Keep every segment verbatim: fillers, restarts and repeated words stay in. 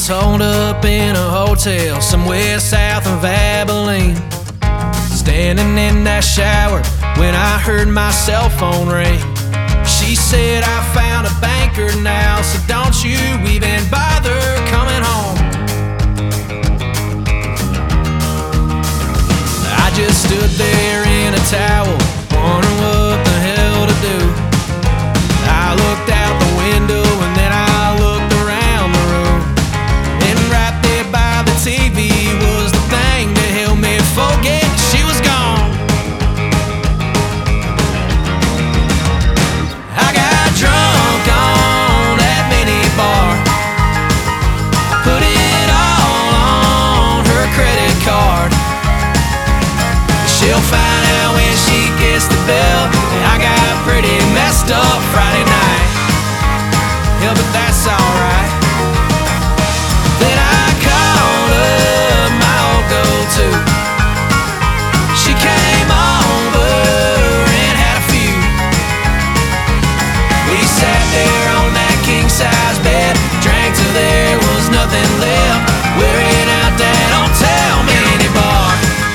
was holed up in a hotel somewhere south of Abilene, standing in that shower when I heard my cell phone ring. She said, I found a banker now, so don't you even bother coming home. I just stood there in a towel, wondering what the hell to do. I looked out the window and then I looked around the room, and right there by the T V was the thing that helped me forget she was gone. I got drunk on that mini bar, put it all on her credit card. She'll find out when she gets the bill that I got pretty messed up Friday night. Yeah, but that's alright. Then I called up my old go-to. She came over and had a few. We sat there on that king-size bed, drank till there was nothing left, wearing out that hotel mini bar.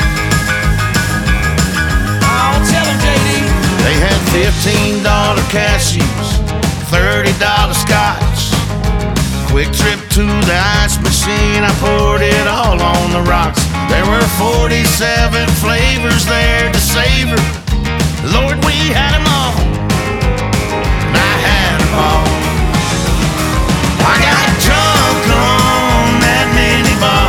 Oh, tell him, J D. They had fifteen dollar cashews, thirty dollar scotch. Quick trip to the ice machine, I poured it all on the rocks. There were forty-seven flavors there to savor. Lord, we had them all, and I had them all. I got drunk on that mini bar,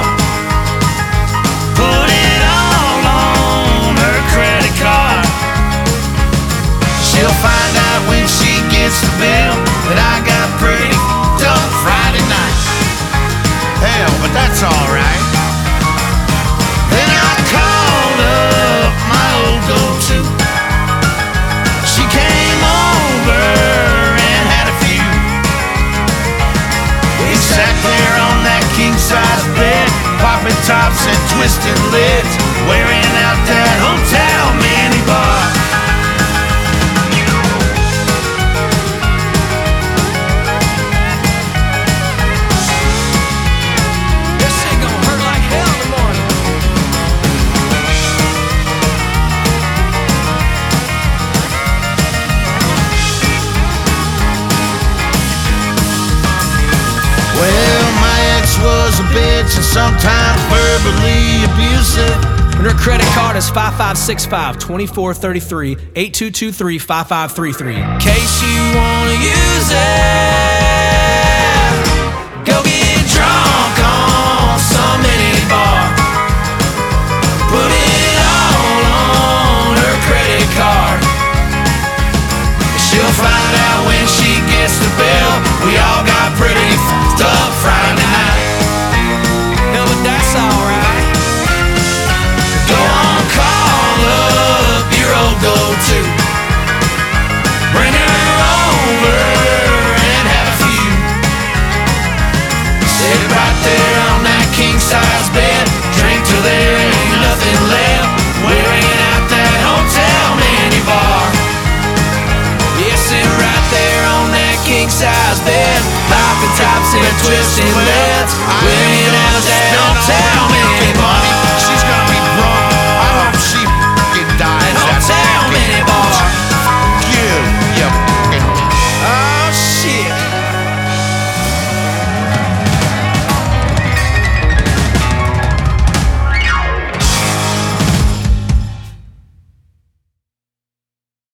put it all on her credit card. She'll find out when she gets the bill that I got pretty tough Friday night. Hell, but that's alright. Then I called up my old go-to. She came over and had a few. We sat there on that king-size bed, popping tops and twisting lids, wearing out that hotel mini bar. Well, my ex was a bitch and sometimes verbally abusive. And her credit card is five five six five, two four three three, eight two two three, five five three three. In case you wanna use it, go get drunk on some mini bar, put it all on her credit card. She'll find out when she gets the bill we all got pretty f***ed up Friday night. Yeah, but that's alright. Go on, call up your old go-to, bring her over and have a few. Sit right there on that king-size bed, drink till there ain't nothing left, wearing out that hotel mini bar. Yeah, sit right there on that king-size bed, popping tops and twisting lids, wearing out that hotel